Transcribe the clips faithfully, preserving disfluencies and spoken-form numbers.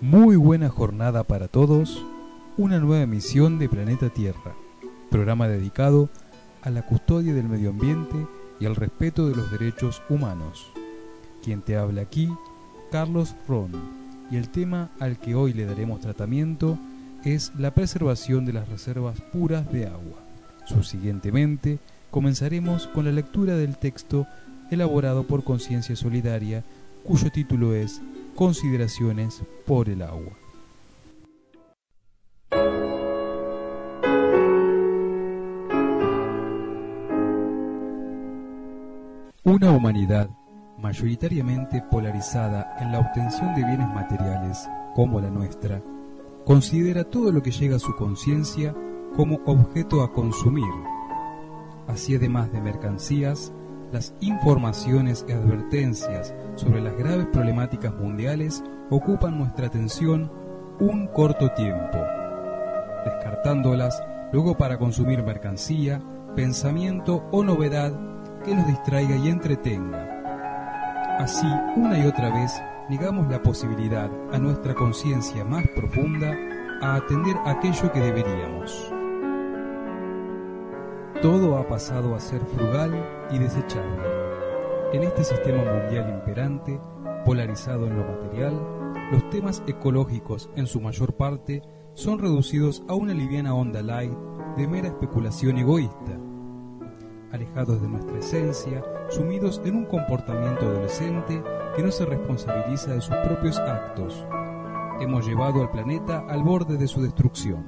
Muy buena jornada para todos, una nueva emisión de Planeta Tierra, programa dedicado a la custodia del medio ambiente y al respeto de los derechos humanos. Quien te habla aquí, Carlos Ron, y el tema al que hoy le daremos tratamiento es la preservación de las reservas puras de agua. Subsiguientemente, comenzaremos con la lectura del texto elaborado por Conciencia Solidaria, cuyo título es Consideraciones por el agua. Una humanidad mayoritariamente polarizada en la obtención de bienes materiales, como la nuestra, considera todo lo que llega a su conciencia como objeto a consumir. Así, además de mercancías, las informaciones y advertencias sobre las graves problemáticas mundiales ocupan nuestra atención un corto tiempo, descartándolas luego para consumir mercancía, pensamiento o novedad que nos distraiga y entretenga. Así, una y otra vez, negamos la posibilidad a nuestra conciencia más profunda a atender aquello que deberíamos. Todo ha pasado a ser frugal y desechable. En este sistema mundial imperante, polarizado en lo material, los temas ecológicos, en su mayor parte, son reducidos a una liviana onda light de mera especulación egoísta. Alejados de nuestra esencia, sumidos en un comportamiento adolescente que no se responsabiliza de sus propios actos, hemos llevado al planeta al borde de su destrucción.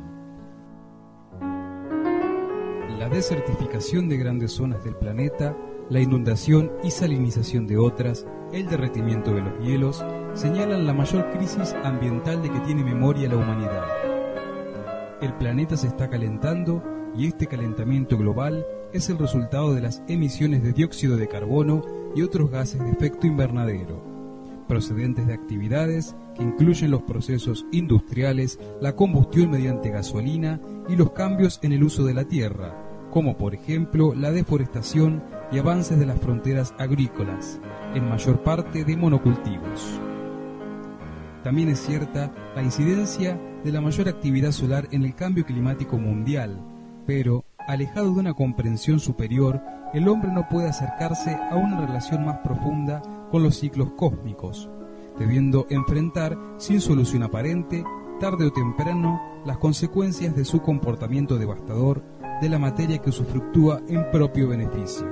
La desertificación de grandes zonas del planeta, la inundación y salinización de otras, el derretimiento de los hielos, señalan la mayor crisis ambiental de que tiene memoria la humanidad. El planeta se está calentando y este calentamiento global es el resultado de las emisiones de dióxido de carbono y otros gases de efecto invernadero, procedentes de actividades que incluyen los procesos industriales, la combustión mediante gasolina y los cambios en el uso de la tierra, como por ejemplo la deforestación y avances de las fronteras agrícolas, en mayor parte de monocultivos. También es cierta la incidencia de la mayor actividad solar en el cambio climático mundial, pero, alejado de una comprensión superior, el hombre no puede acercarse a una relación más profunda con los ciclos cósmicos, debiendo enfrentar, sin solución aparente, tarde o temprano, las consecuencias de su comportamiento devastador de la materia que usufructúa en propio beneficio.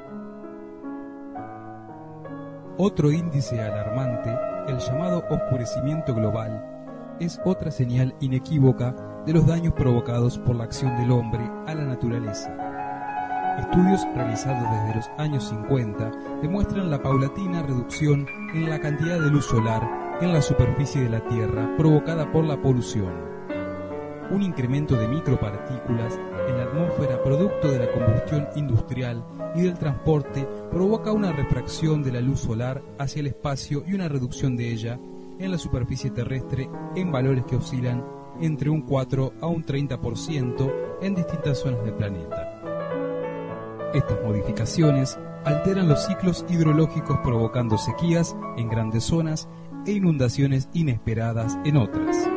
Otro índice alarmante, el llamado oscurecimiento global, es otra señal inequívoca de los daños provocados por la acción del hombre a la naturaleza. Estudios realizados desde los años cincuenta demuestran la paulatina reducción en la cantidad de luz solar en la superficie de la Tierra provocada por la polución. Un incremento de micropartículas en la atmósfera producto de la combustión industrial y del transporte provoca una refracción de la luz solar hacia el espacio y una reducción de ella en la superficie terrestre en valores que oscilan entre un cuatro a un treinta por ciento en distintas zonas del planeta. Estas modificaciones alteran los ciclos hidrológicos provocando sequías en grandes zonas e inundaciones inesperadas en otras.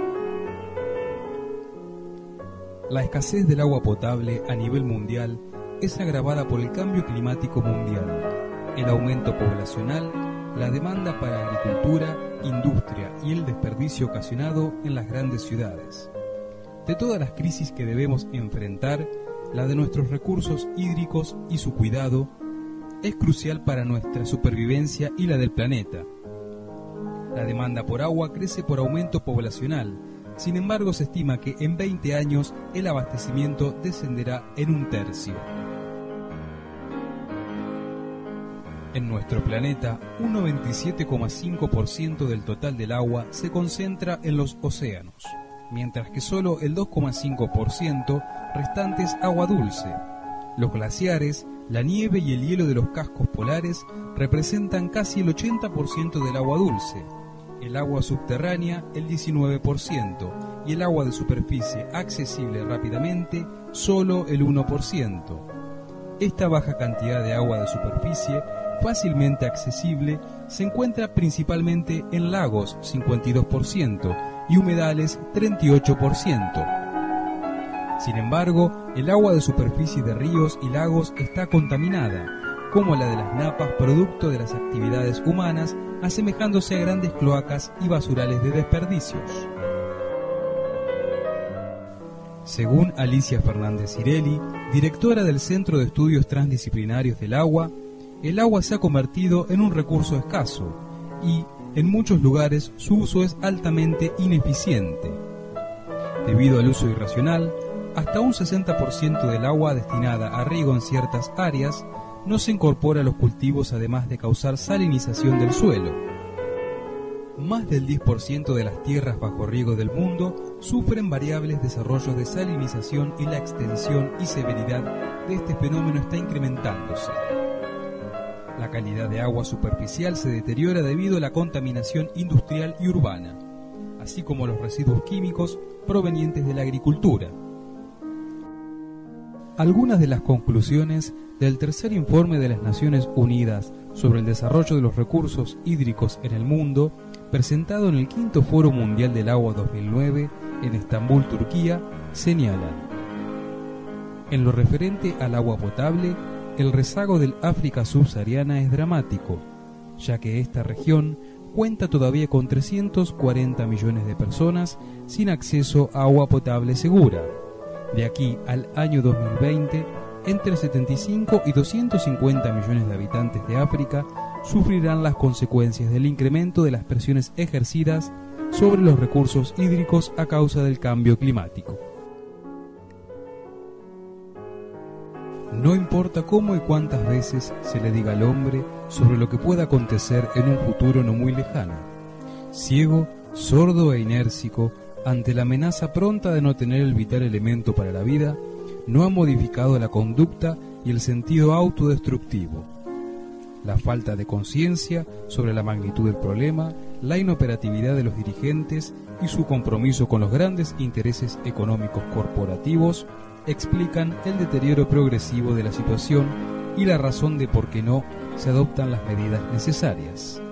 La escasez del agua potable a nivel mundial es agravada por el cambio climático mundial, el aumento poblacional, la demanda para agricultura, industria y el desperdicio ocasionado en las grandes ciudades. De todas las crisis que debemos enfrentar, la de nuestros recursos hídricos y su cuidado es crucial para nuestra supervivencia y la del planeta. La demanda por agua crece por aumento poblacional. Sin embargo, se estima que en veinte años el abastecimiento descenderá en un tercio. En nuestro planeta, un noventa y siete coma cinco por ciento del total del agua se concentra en los océanos, mientras que solo el dos coma cinco por ciento restante es agua dulce. Los glaciares, la nieve y el hielo de los cascos polares representan casi el ochenta por ciento del agua dulce, el agua subterránea el diecinueve por ciento y el agua de superficie accesible rápidamente solo el uno por ciento. Esta baja cantidad de agua de superficie fácilmente accesible se encuentra principalmente en lagos cincuenta y dos por ciento y humedales treinta y ocho por ciento. Sin embargo, el agua de superficie de ríos y lagos está contaminada, como la de las napas producto de las actividades humanas, asemejándose a grandes cloacas y basurales de desperdicios. Según Alicia Fernández Cirelli, directora del Centro de Estudios Transdisciplinarios del Agua, el agua se ha convertido en un recurso escaso y, en muchos lugares, su uso es altamente ineficiente. Debido al uso irracional, hasta un sesenta por ciento del agua destinada a riego en ciertas áreas no se incorpora a los cultivos, además de causar salinización del suelo. Más del diez por ciento de las tierras bajo riego del mundo sufren variables desarrollos de salinización y la extensión y severidad de este fenómeno está incrementándose. La calidad de agua superficial se deteriora debido a la contaminación industrial y urbana, así como los residuos químicos provenientes de la agricultura. Algunas de las conclusiones del tercer informe de las Naciones Unidas sobre el desarrollo de los recursos hídricos en el mundo, presentado en el quinto Foro Mundial del Agua dos mil nueve en Estambul, Turquía, señalan: en lo referente al agua potable, el rezago del África subsahariana es dramático, ya que esta región cuenta todavía con trescientos cuarenta millones de personas sin acceso a agua potable segura. De aquí al año dos mil veinte, entre setenta y cinco y doscientos cincuenta millones de habitantes de África sufrirán las consecuencias del incremento de las presiones ejercidas sobre los recursos hídricos a causa del cambio climático. No importa cómo y cuántas veces se le diga al hombre sobre lo que pueda acontecer en un futuro no muy lejano, ciego, sordo e inércico ante la amenaza pronta de no tener el vital elemento para la vida, no ha modificado la conducta y el sentido autodestructivo. La falta de conciencia sobre la magnitud del problema, la inoperatividad de los dirigentes y su compromiso con los grandes intereses económicos corporativos explican el deterioro progresivo de la situación y la razón de por qué no se adoptan las medidas necesarias.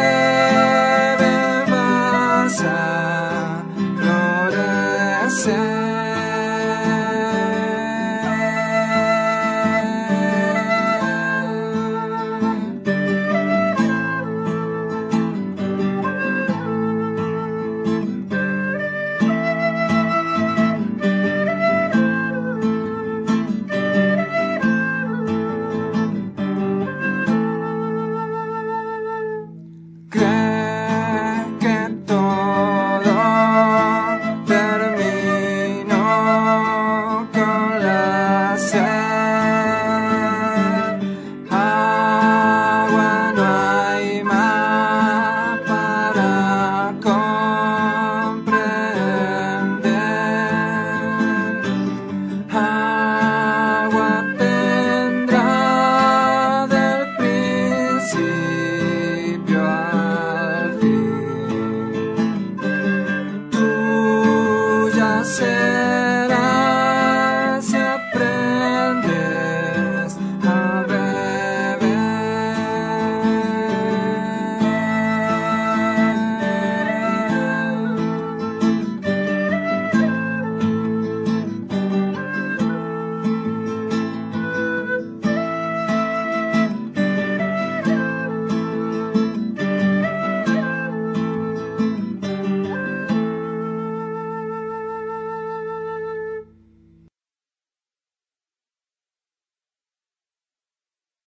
Florecer.